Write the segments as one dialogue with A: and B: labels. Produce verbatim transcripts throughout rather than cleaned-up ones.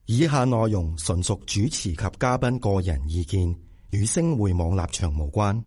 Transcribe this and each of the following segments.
A: 以下內容純屬主持及嘉賓個人意見，與星匯網立場無關。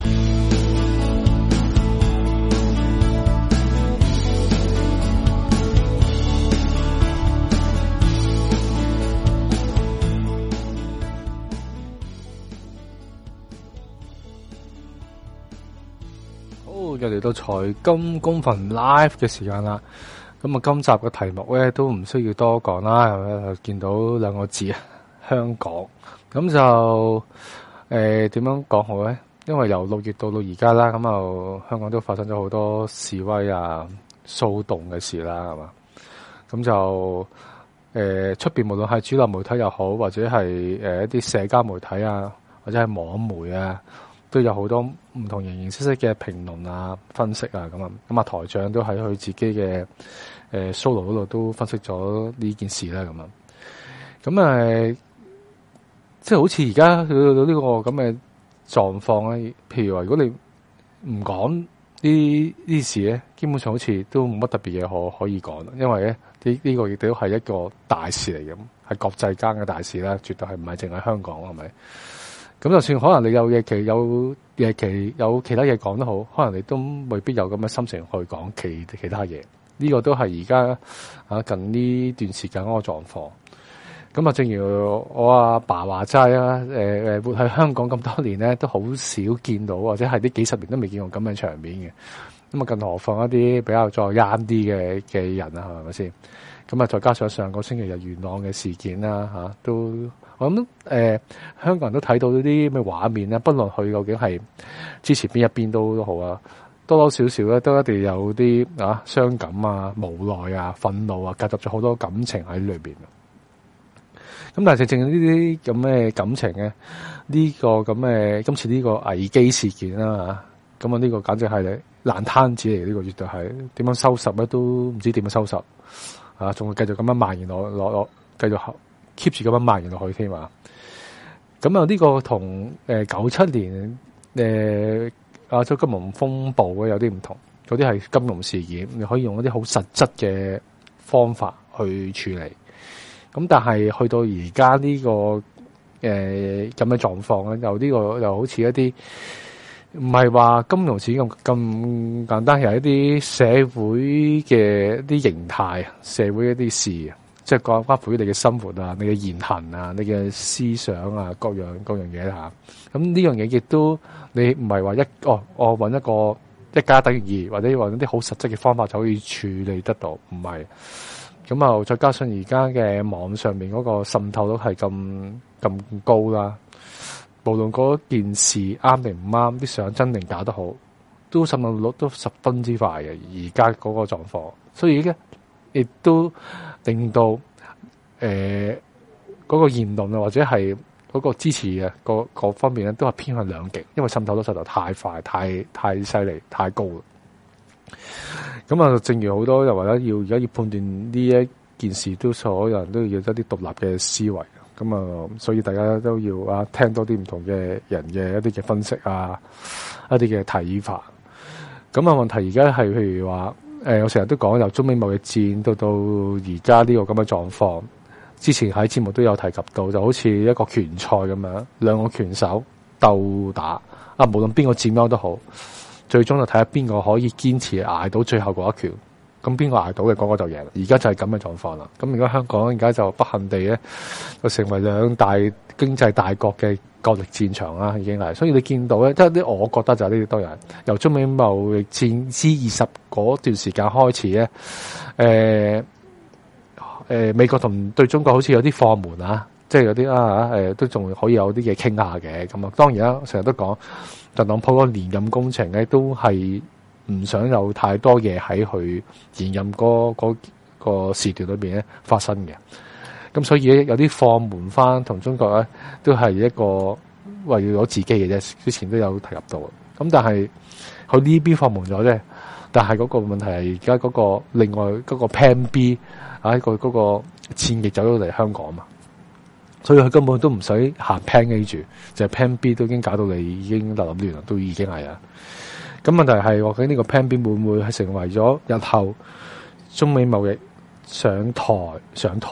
B: 好，又嚟到財金工房 live 嘅時間啦。咁啊，今集嘅題目咧都唔需要多講啦，係咪？見到兩個字啊，香港。咁就誒點樣講好咧？因為由六月到到而家啦，咁啊香港都發生咗好多示威啊、騷動嘅事啦，係嘛？咁就誒出邊無論係主流媒體又好，或者係誒一啲社交媒體啊，或者係網媒啊，都有好多唔同形形色色嘅評論啊、分析啊咁啊。咁啊台長都喺佢自己嘅誒 solo 嗰度都分析咗呢件事啦，咁啊。咁誒，即係好似而家去到呢個咁嘅狀況咧。譬如話，如果你唔講呢呢事咧，基本上好似都冇乜特別嘢可可以講。因為咧，呢呢個亦都係一個大事嚟嘅，係國際間嘅大事啦，絕對係唔係淨係香港，係咪？咁就算可能你有嘢期有嘢期有其他嘢講都好，可能你都未必有咁嘅心情去講其其他嘢。呢個都係而家啊近呢段時間嗰個狀況。咁啊，正如我阿爸話齋啊，誒誒活喺香港咁多年咧，都好少見到，或者係呢幾十年都未見過咁嘅場面嘅。咁啊，更何況一啲比較再啱啲嘅嘅人啊，係咪先？咁啊，再加上上個星期日元朗嘅事件啦，嚇、啊、都我諗誒、呃、香港人都睇到呢啲咩畫面咧，不論佢究竟係支持邊一邊都都好啊，多多少少咧都一定有啲啊傷感啊、無奈啊、憤怒啊，夾雜咗好多感情喺裏邊。咁但係正正呢啲咁嘅感情咧，呢、這個咁嘅今次呢個危機事件啦，咁啊呢個簡直係爛攤子嚟，呢、這個絕對係點樣收拾咧都唔知點樣收拾啊！仲會繼續咁樣蔓延落落落，繼續 keep 住咁樣蔓延落去添嘛？咁啊呢個同誒九七年誒亞洲金融風暴咧有啲唔同，嗰啲係金融事件，你可以用一啲好實質嘅方法去處理。咁但係去到而家呢個誒咁嘅狀況咧，又呢個又好似一啲唔係話金融事件咁咁簡單，係一啲社會嘅一啲形態啊，社會一啲事，即係關關乎於你嘅生活啊、你嘅言行啊、你嘅思想啊，各樣各樣嘢嚇。咁呢樣嘢亦都你唔係話一哦，我揾一個一加等於二，或者揾一啲好實質嘅方法就可以處理得到，唔係。咁啊，再加上而家嘅網上面嗰個滲透都係咁咁高啦，無論嗰件事啱定唔啱，啲相真定假都好，都滲透率都十分之快嘅。而家嗰個狀況，所以咧亦都令到誒嗰、呃嗰個言論啊，或者係嗰個支持嘅各各方面咧，都係偏向兩極，因為滲透率實在太快、太太犀利、太高啦。咁啊，正如好多人話咧，要而家要判斷呢一件事，都所有人都要有一啲獨立嘅思維。咁啊，所以大家都要啊聽多啲唔同嘅人嘅一啲嘅分析啊，一啲嘅睇法。咁啊，問題而家係譬如話，誒、呃，我成日都講由中美貿易戰到到而家呢個咁嘅狀況。之前喺節目都有提及到，就好似一個拳賽咁樣，兩個拳手鬥打啊，無論邊個佔優都好。最終就睇下邊個可以堅持捱到最後嗰一拳，咁邊個捱到嘅嗰個就贏。而家就係咁嘅狀況啦。咁而家香港而家就不幸地咧，就成為兩大經濟大國嘅角力戰場啦，已經係。所以你見到咧，即係啲我覺得就係呢啲多人由中美貿易戰 G 二十嗰段時間開始咧，誒、呃、誒、呃、美國同對中國好似有啲放門啊，即係有啲啊誒都仲可以有啲嘢傾下嘅咁啊。當然啦，成日都講。特朗普個連任工程咧，都係唔想有太多嘢喺佢連任嗰嗰個時段裏邊咧發生嘅。咁所以咧有啲放門翻同中國咧，都係一個為咗自己嘅啫。之前都有提及到。咁但係佢呢邊放門咗啫，但係嗰個問題係而家嗰個另外嗰個 Plan B 啊，個嗰個戰役走咗嚟香港嘛。所以佢根本都唔使行 Plan A 住，就係 Plan B 都已經搞到你已經立立亂啦，都已經係啊。咁問題係，究竟呢個 Plan B 會唔會係成為咗日後中美貿易上台、上台、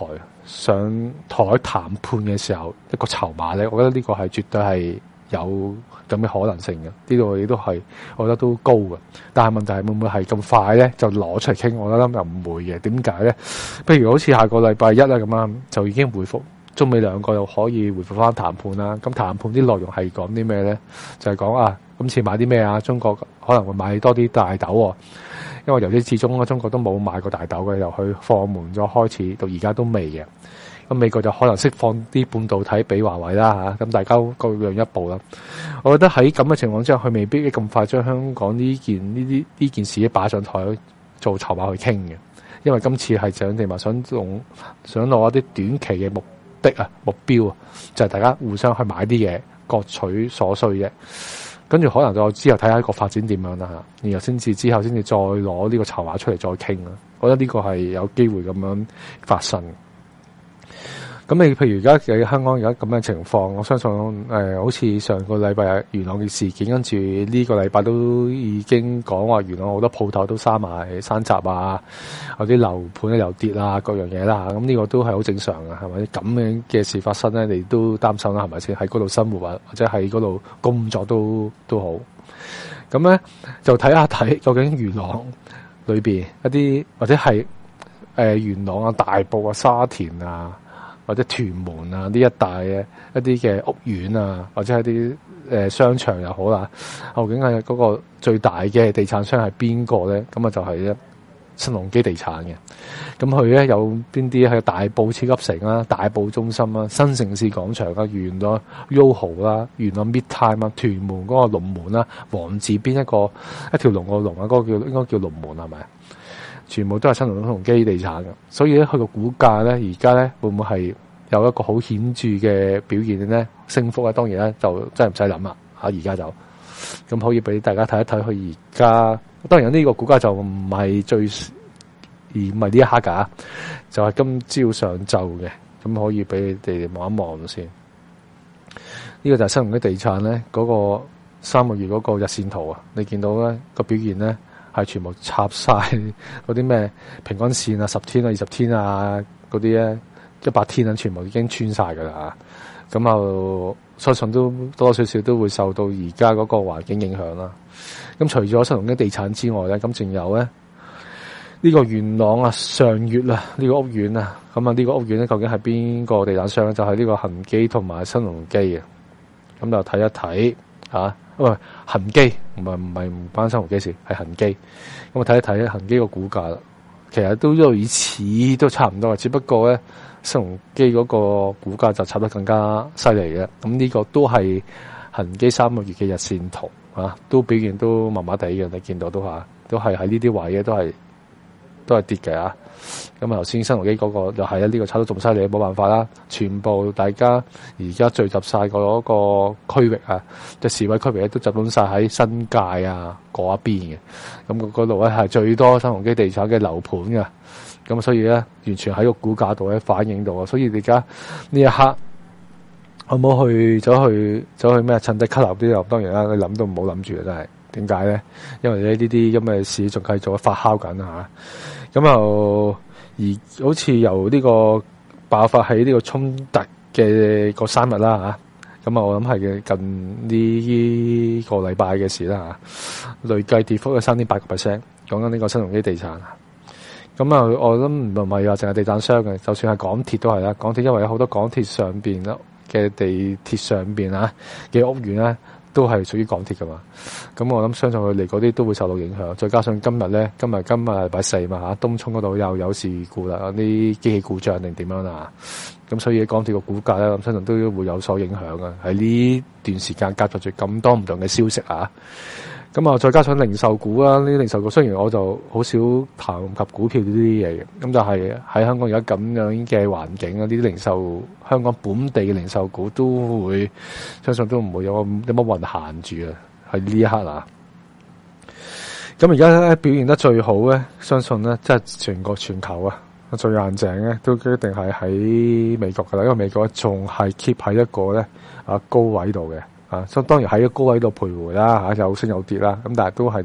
B: 上台談判嘅時候一個籌碼咧，我覺得呢個係絕對係有咁嘅可能性嘅。呢度亦都係，我覺得都高嘅。但係問題係會唔會係咁快咧就攞出嚟傾？我覺得又唔會嘅。點解咧？譬如好似下個禮拜一啦咁啊，就已經回復中美兩個又可以回復翻談判啦。咁談判啲內容係講啲咩咧？就係講啊，今次買啲咩啊？中國可能會買多啲大豆喎。因為由始至終中國都冇買過大豆嘅，由佢放門咗開始到而家都未嘅。咁美國就可能釋放啲半導體俾華為啦嚇，咁大家各讓一步啦。我覺得喺咁嘅情況之下，佢未必咁快將香港呢件呢啲呢件事擺上台做籌碼去傾嘅，因為今次係想定話想用想攞一啲短期嘅目的啊目標啊，就係大家互相去買啲嘢，各取所需嘅。跟住可能就之後睇下個發展點樣啦嚇，然後先至之後先至再攞呢個籌碼出嚟再傾啦。我覺得呢個係有機會咁樣發生。咁你譬如而家喺香港而家咁嘅情況，我相信誒、呃，好似上個禮拜元朗嘅事件，跟住呢個禮拜都已經講話元朗好多鋪頭都閂埋閂閘啊，有啲樓盤咧又跌啊，各樣嘢啦。咁呢個都係好正常嘅，係咪？咁樣嘅事發生咧，你都擔心啦，係咪先？喺嗰度生活啊，或者喺嗰度工作都都好。咁咧就睇下睇究竟元朗裏邊一啲或者係誒、呃、元朗啊、大埔啊、沙田啊，或者屯門啊呢一帶嘅一啲嘅屋苑啊，或者一啲誒商場又好啦，究竟係嗰個最大嘅地產商係邊個咧？咁啊就係咧新鴻基地產嘅。咁佢咧有邊啲係大埔超級城啦、大埔中心啦、新城市廣場啊、元朗 YOHO 啦、元朗 Midtime 啊、屯門嗰個龍門啦、黃字邊一個一條龍個龍啊，嗰、那個叫應該叫龍門係咪？全部都係新鴻基地產嘅，所以咧佢個股價咧而家咧會唔會係有一個好顯著嘅表現咧？升幅咧當然咧就真係唔使諗啦嚇，而家就咁可以俾大家睇一睇佢而家。當然呢個股價就唔係最而唔係呢一刻㗎，就係、是、今朝上晝嘅，咁可以俾你哋望一望先。呢、這個就係新鴻基地產咧嗰個三個月嗰個日線圖啊，你見到咧個表現咧。係全部插晒嗰啲咩平均線啊、十天啊、二十天啊嗰啲咧，一百天啊，全部已經穿晒噶啦。咁就相信都多多少少都會受到而家嗰個環境影響啦。咁除咗新鴻基地產之外咧，咁仲有咧呢、這個元朗啊、上月啊呢、這個屋苑啊，咁啊呢個屋苑咧究竟係邊個地產商咧？就係、是、呢個恒基同埋新鴻基嘅。咁就睇一睇啊。喂，恒基唔係唔係唔關新鴻基事，係恒基。咁我睇一睇恒基個股價啦，其實都一路以此都差唔多，只不過咧新鴻基嗰個股價就插得更加犀利嘅。咁呢個都係恒基三個月嘅日線圖啊，都表現都麻麻地嘅，你見到都嚇，都係喺呢啲位嘅，都係都係跌嘅啊。咁啊頭先新鴻基嗰個又係啊，呢個炒得仲犀利，冇辦法啦。全部大家而家聚集晒嗰個區域啊，即係示威區域咧都集中晒喺新界啊嗰一邊嘅。咁嗰度咧係最多新鴻基地產嘅樓盤嘅。咁所以咧完全喺個股價度咧反映到啊。所以而家呢一刻可唔可去走去走去咩趁低吸納啲又當然啦，你諗都唔好諗住啊！真係點解咧？因為咧呢啲咁嘅事仲繼續發酵緊啊！咁又而好似由呢個爆發喺呢個衝突嘅個三日啦嚇，咁啊我諗係近呢個禮拜嘅事啦嚇，累計跌幅係三點八個 percent，講緊呢個新鴻基地產。咁啊，我諗唔係話淨係地產商嘅，就算係港鐵都係啦。港鐵因為有好多港鐵上邊嘅地鐵上邊啊嘅屋苑咧，都係屬於港鐵噶嘛，咁我諗相信佢哋嗰啲都會受到影響，再加上今日咧，今日今日禮拜四嘛嚇，東涌嗰度又有事故啦，啲機器故障定點樣啦，咁所以港鐵個股價咧，咁相信都會有所影響啊。喺呢段時間夾雜住咁多唔同嘅消息啊，咁啊再加上零售股啊，呢啲零售股雖然我就好少談及股票呢啲嘢嘅，咁就係喺香港而家咁樣嘅環境啊，呢啲零售香港本地嘅零售股都會相信都唔會有有乜運行住啊，喺呢一刻啊。咁而家咧表現得最好咧，相信咧即係全國全球啊最硬淨咧，都一定係喺美國噶啦，因為美國仲係 keep 喺一個咧啊高位度嘅。啊，所以當然喺個高位度徘徊啦，嚇有升有跌啦，咁但係都係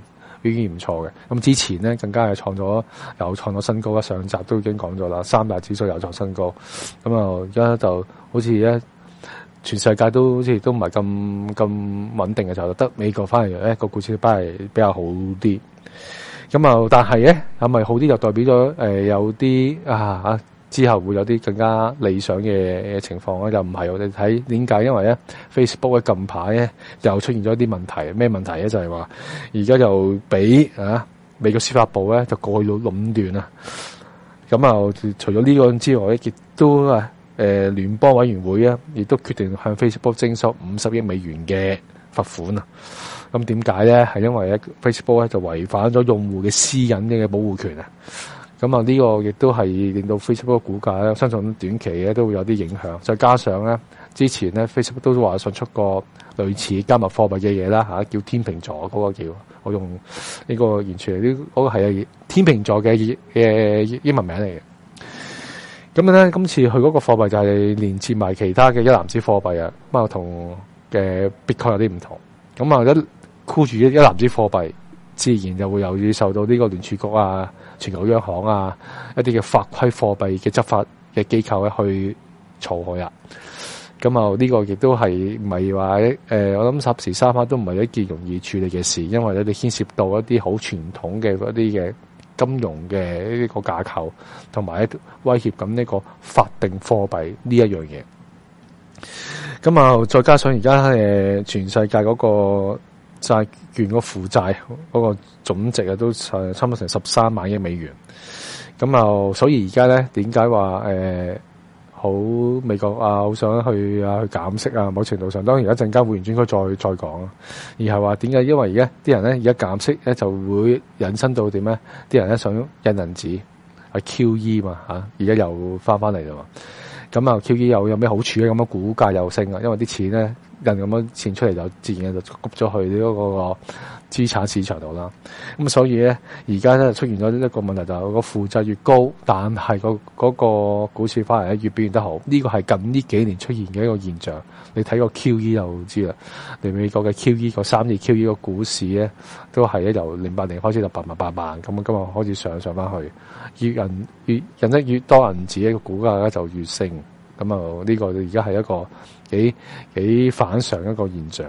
B: 表現唔錯嘅。咁之前咧更加係創咗又創咗新高啦，上集都已經講咗啦，三大指數又創新高。咁啊而家就好似咧全世界都好似都唔係咁咁穩定嘅，就得美國反而咧個股市反而比較好啲。咁啊，但係咧係咪好啲就代表咗誒、呃、有啲啊之後會有啲更加理想嘅情況咧？就唔係我哋睇點解？因為咧 Facebook 喺近排咧又出現咗一啲問題，咩問題咧？就係話而家又俾啊美國司法部咧就過去咗壟斷啊。咁啊，除咗呢個之外咧，亦都啊誒聯邦委員會啊，亦都決定向 Facebook 徵收五十億美元嘅罰款啊。咁點解咧？係因為咧 Facebook 咧就違反咗用戶嘅私隱嘅保護權啊。咁啊，呢個亦都係令到 Facebook 嘅股價咧，相信短期咧都會有啲影響。再加上咧，之前咧 Facebook 都話想出個類似加密貨幣嘅嘢啦嚇，叫天秤座嗰個叫，我用呢個完全呢嗰個係天秤座嘅嘅英文名嚟嘅。咁咧，今次佢嗰個貨幣就係連接埋其他嘅一籃子貨幣啊，咁啊同嘅 Bitcoin 有啲唔同。咁啊一箍住一一籃子貨幣，自然就會有啲受到呢個聯儲局啊、全球央行啊一啲嘅法規貨幣嘅執法嘅機構咧去嘈佢啊。咁啊呢個亦都係唔係話誒，我諗霎時三刻都唔係一件容易處理嘅事，因為咧你牽涉到一啲好傳統嘅嗰啲嘅金融嘅呢個架構，同埋威脅緊呢個法定貨幣呢一樣嘢。咁啊，再加上而家誒全世界嗰個債券個負債嗰個總值啊，都誒差唔多成十三萬億美元。咁啊，所以而家咧點解話誒好美國啊，好想去啊去減息啊？某程度上，當然而家陣間會員專該再再講啊。而係話點解？因為而家啲人咧而家減息咧，就會引申到點咧？啲人咧想印銀紙係 Q E 嘛嚇，而家又翻翻嚟啦嘛。咁啊 Q E 又有咩好處咧？咁啊股價又升啊，因為啲錢咧印咁樣錢出嚟就自然就谷咗去呢嗰個資產市場度啦。咁所以咧而家咧出現咗一個問題，就係個負債越高，但係個嗰個股市反而咧越表現得好。呢個係近呢幾年出現嘅一個現象。你睇個 Q E 就知啦。你美國嘅 Q E 個三二 Q E 個股市咧都係咧由零八年開始就八萬八萬咁啊，今日開始上上翻去。越人越印得越多銀紙，個股價咧就越升。咁啊，呢個而家係一個幾幾反常一個現象。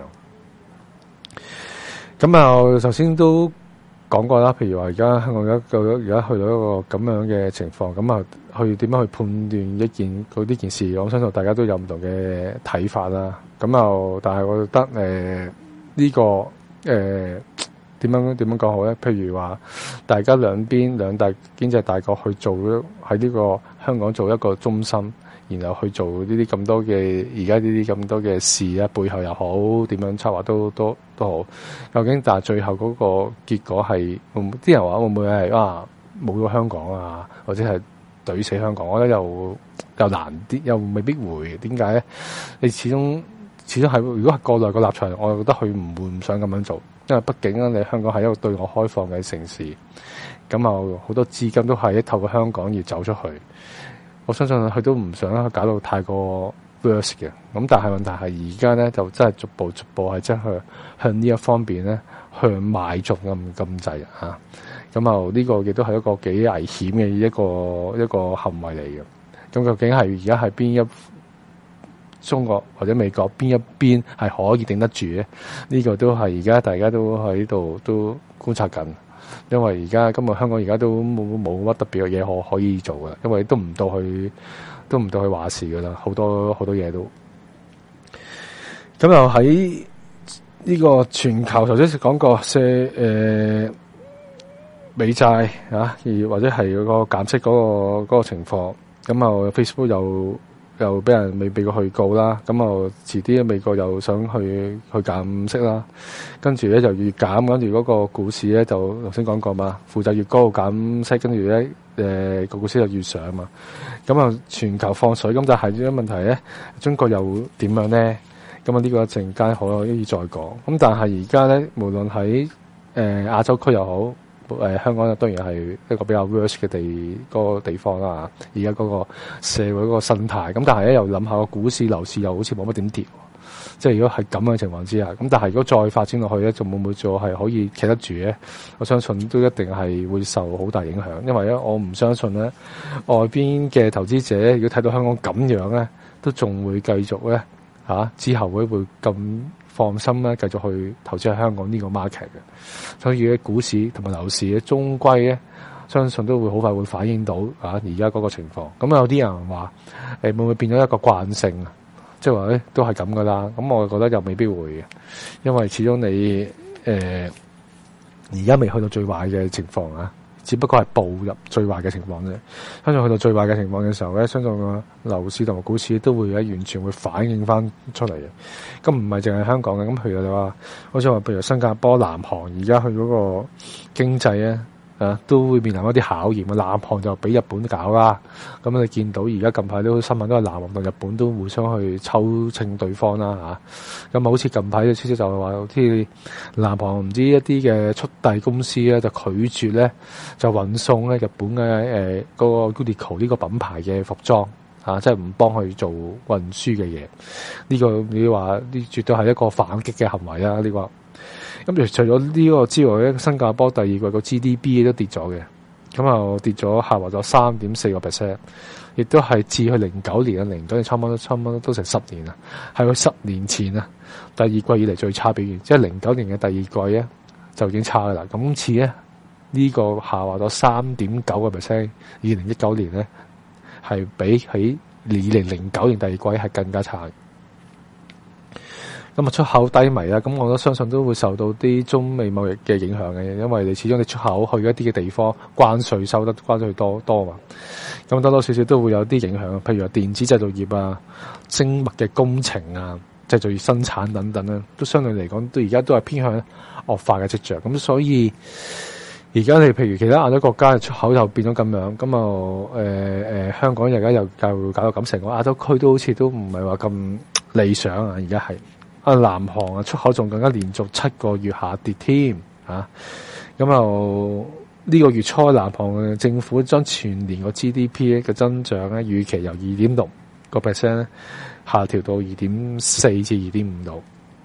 B: 咁啊，首先都講過啦，譬如話而家香港而家而家去到一個咁樣嘅情況，咁啊，去點樣去判斷一件嗰呢件事？我相信大家都有唔同嘅睇法啦。咁啊，但係我覺得誒呢、呃這個誒點樣點樣講好咧？譬如話大家兩邊兩大經濟大國去做喺呢個香港做一個中心。然後去做呢啲咁多嘅而家呢啲咁多嘅事啊，背後又好點樣策劃都都都好。究竟但係最後嗰個結果係，啲人話會唔會係啊冇咗香港啊，或者係懟死香港？我覺得又又難啲，又未必會。點解咧？你始終始終係如果係國內個立場，我覺得佢唔會唔想咁樣做，因為畢竟咧，你香港係一個對外開放嘅城市，咁啊好多資金都係透過香港而走出去。我相信佢都唔想搞到太過 worse 嘅，咁但係問題係而家咧就真係逐步逐步係真係向呢一方面咧向邁進咁咁滯啊！咁啊呢個亦都係一個幾危險嘅一個一個行為嚟嘅。咁究竟係而家係邊一中國或者美國邊一邊係可以頂得住咧？呢個都係而家大家都喺度都觀察緊。因為而家今日香港而家都冇冇乜特別嘅嘢可可以做嘅，因為都唔到去都唔到去話事噶啦，好多好多嘢都。咁又喺呢個全球頭先講過，即係誒美債啊，而或者係嗰個減息嗰個嗰個情況，咁啊 Facebook 又又俾人未俾過去告啦，咁啊遲啲美國又想去去減息啦，跟住咧就越減，跟住嗰個股市咧就頭先講過嘛，負債越高減息，跟住咧誒個股市就越上嘛，咁啊全球放水，咁就係呢個問題咧，中國又點樣咧？咁啊呢個一陣間可以再講。咁但係而家咧，無論喺誒亞洲區又好。誒、呃、香港當然係一個比較 worse 嘅地嗰、那個地方啦。而家嗰個社會嗰個生態，咁但係咧又諗下個股市樓市又好似冇乜點跌， 即係如果係咁嘅情況之下，咁但係如果再發展落去咧，仲會唔會再係可以企得住咧？我相信都一定係會受好大影響，因為咧我唔相信咧外邊嘅投資者如果睇到香港咁樣咧，都仲會繼續咧嚇、啊、之後會會咁放心咧繼續去投資喺香港呢個 market 嘅。所以咧股市同埋樓市咧，終歸咧相信都會好快會反映到啊而家嗰個情況。咁有啲人話誒會唔會變咗一個慣性啊？即係話咧都係咁噶啦。咁我覺得又未必會嘅，因為始終你誒而家未去到最壞嘅情況啊。只不過係步入最壞嘅情況啫。相信去到最壞嘅情況嘅時候咧，相信個樓市同埋股市都會喺完全會反映翻出嚟嘅。咁唔係淨係香港嘅，咁譬如你話，好似話譬如新加坡、南韓，而家去嗰個經濟咧。啊，都會面臨一啲考驗嘅。南韓就俾日本搞啦，咁你見到而家近排都新聞都係南韓同日本都互相去抽秤對方啦嚇。咁啊，好似近排嘅消息就係話，好似南韓唔知一啲嘅速遞公司咧就拒絕咧就運送咧日本嘅誒嗰個 Uniqlo 呢個品牌嘅服裝啊，即係唔幫佢做運輸嘅嘢。呢個你話呢絕對係一個反擊嘅行為啊！呢個。咁除咗呢個之外咧，新加坡第二季個 G D P 都跌咗嘅，咁啊跌咗下滑咗三點四個 percent， 亦都係自去零九年啊，零九年差唔多差唔多都成十年啦，係佢十年前啊第二季以嚟最差表現，即係零九年嘅第二季咧就已經差噶啦。今次咧呢個下滑咗三點九個 percent， 二零一九年咧係比起二零零九年第二季係更加差。咁啊出口低迷啦，咁我都相信都會受到啲中美貿易嘅影響嘅，因為你始終你出口去一啲嘅地方，關稅收得關稅多多嘛，咁多多少少都會有啲影響，譬如話電子製造業啊、精密嘅工程啊、製造業生產等等啦，都相對嚟講，都而家都係偏向惡化嘅跡象。咁所以而家你譬如其他亞洲國家嘅出口又變咗咁樣，咁啊誒誒香港而家又又搞到咁，成個亞洲區都好似都唔係話咁理想啊，而家係。啊，南韓啊出口仲更加連續七個月下跌添，啊，咁又呢個月初南韓嘅政府將全年個 G D P 嘅增長咧預期由二點六個 percent 咧下調到二點四至二點五度。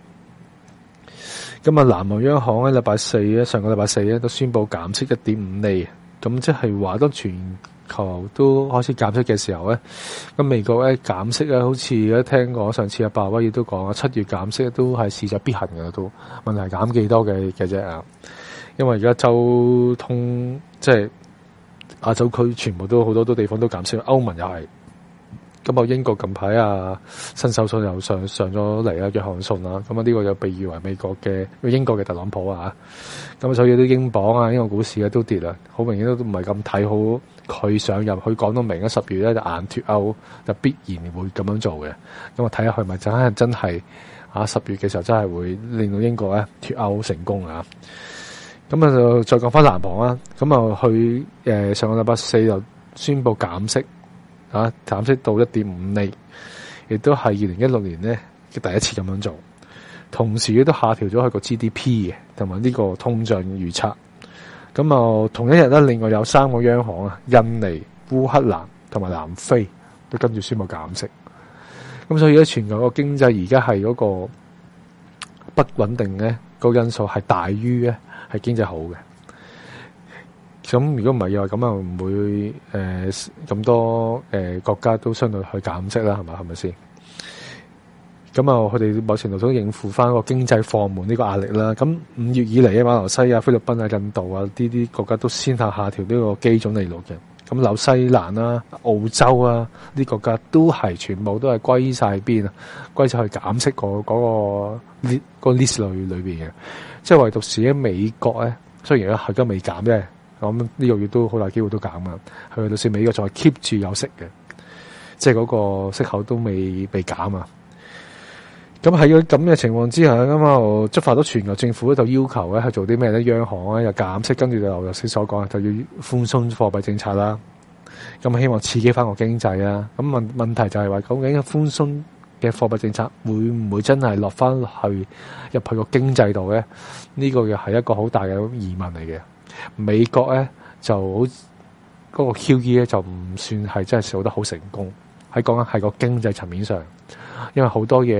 B: 咁啊，南韓央行咧禮拜四咧上個禮拜四咧都宣布減息一點五厘，咁即係話當全球都開始減息嘅時候咧，咁美國咧減息咧，好似咧聽過上次阿鮑威爾都講啊，七月減息都係勢在必行嘅都，問題減幾多嘅嘅啫啊！因為而家周通即係亞洲區全部都好多都地方都減息，歐盟又係。咁啊，英國近排啊，新首相又上上咗嚟啊，約翰遜啊，咁啊呢個又被譽為美國嘅英國嘅特朗普啊，咁所以啲英鎊啊，英國股市咧都跌啦，好明顯都唔係咁睇好佢上任，佢講到明啊，十月咧就硬脱歐，就必然會咁樣做嘅，咁啊睇下佢咪真係真係啊十月嘅時候真係會令到英國咧脱歐成功啊，咁啊就再講翻南韓啦，咁啊佢誒上個禮拜四就宣布減息。啊，減息到一點五厘，亦都係二零一六年咧嘅第一次咁樣做。同時亦都下調咗佢個 G D P 嘅，同埋呢個通脹預測。咁啊，同一日咧，另外有三個央行啊，印尼、烏克蘭同埋南非都跟住宣布減息。咁所以咧，全球個經濟而家係嗰個不穩定咧，個因素係大於咧係經濟好嘅。咁如果唔係嘅話，咁啊唔會誒咁、呃、多誒、呃、國家都相對去減息啦，係嘛？係咪先？咁啊，佢哋某程度都應付翻個經濟放緩呢個壓力啦。咁五月以嚟嘅馬來西亞、菲律賓啊、印度啊呢啲國家都先下下調呢個基準利率嘅。咁紐西蘭啦、澳洲啊呢啲國家都係全部都係歸晒邊啊，歸晒去減息、嗰個嗰、嗰個 list 個 list 裏裏邊嘅。即係唯獨是喺美國咧，雖然佢而家未減啫。咁呢個月都好大機會都減啊，去到時美國仲係 keep 住有息嘅，即係嗰個息口都未被減啊。咁喺咁嘅情況之下，咁啊觸發到全球政府就要求咧，係做啲咩咧？央行咧又減息，跟住就頭先所講，就要寬鬆貨幣政策啦。咁希望刺激翻個經濟啊。咁問問題就係話，究竟寬鬆嘅貨幣政策會唔會真係落翻去入去個經濟度咧？呢個又係一個好大嘅疑問嚟嘅。美國咧就好嗰個 Q E 咧就唔算係真係做得好成功，喺講緊係個經濟層面上，因為好多嘢咧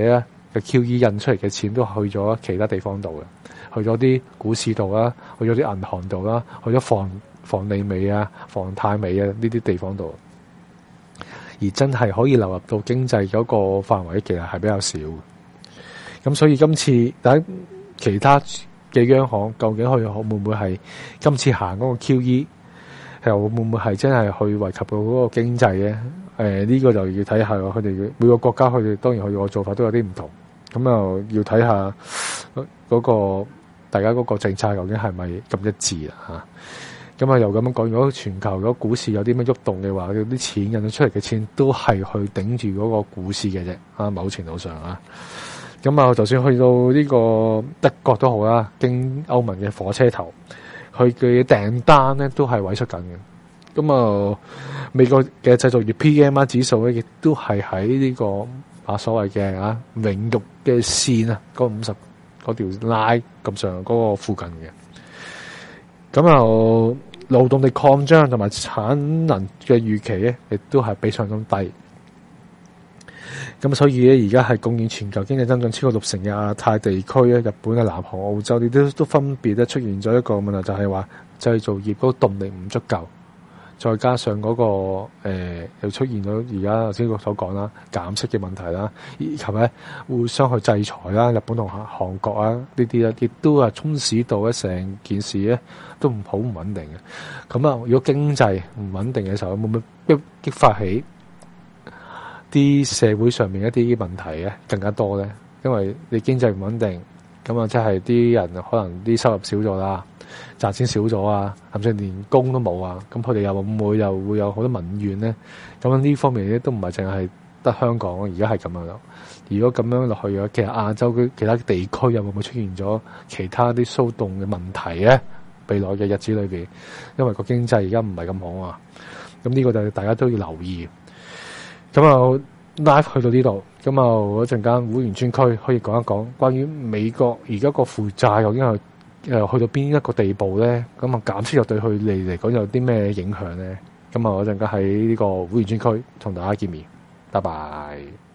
B: 嘅 Q E 印出嚟嘅錢都去咗其他地方度嘅，去咗啲股市度啦，去咗啲銀行度啦，去咗房房利美啊、房貸美啊呢啲地方度，而真係可以流入到經濟嗰個範圍，其實係比較少嘅。咁所以今次第其他嘅央行究竟佢會唔會係今次行嗰個 Q E， 又會唔會係真係去惠及到嗰個經濟咧？誒、呃、呢、這個就要睇下佢哋每個國家佢哋當然佢個做法都有啲唔同，咁又要睇下嗰個大家嗰個政策究竟係咪咁一致啦嚇。咁啊又咁樣講，如果全球如果股市有啲咩喐動嘅話，嗰啲錢印咗出嚟嘅錢都係去頂住嗰個股市嘅啫啊，某程度上啊。咁啊，就算去到呢個德國都好啦，經歐盟嘅火車頭，佢嘅訂單咧都係萎縮緊嘅。咁啊，美國嘅製造業 P M I 指數咧，亦都係喺呢個啊所謂嘅啊榮辱嘅線啊，嗰五十嗰條拉咁上嗰個附近嘅。咁啊，勞動力擴張同埋產能嘅預期咧，亦都係比上咁低。咁所以咧，而家係貢獻全球經濟增長超過六成嘅亞太地區咧，日本嘅南韓、澳洲，呢啲都分別咧出現咗一個問題，就係話製造業嗰個動力唔足夠，再加上嗰、那個誒、呃、又出現咗而家頭先我所講啦減息嘅問題啦，以及咧互相去制裁啦，日本同韓國啊呢啲咧，亦都係充斥到咧成件事咧都唔好唔穩定嘅。咁啊，如果經濟唔穩定嘅時候，會唔會激激發起啲社會上面一啲問題咧更加多咧？因為你經濟唔穩定，咁啊即係啲人可能啲收入少咗啦，賺錢少咗啊，甚至連工都冇啊，咁佢哋又會唔會又會有好多民怨咧？咁呢方面咧都唔係淨係得香港，而家係咁樣咯。如果咁樣落去嘅，其實亞洲其他地區又會唔會出現咗其他啲騷動嘅問題咧？未來嘅日子裏邊，因為個經濟而家唔係咁好啊，咁呢個就大家都要留意。咁啊 live 去到呢度，咁啊嗰陣間會員專區可以講一講關於美國而家個負債究竟係誒去到邊一個地步咧？咁啊減息又對佢哋嚟講有啲咩影響咧？咁啊嗰陣間喺呢個會員專區同大家見面，拜拜。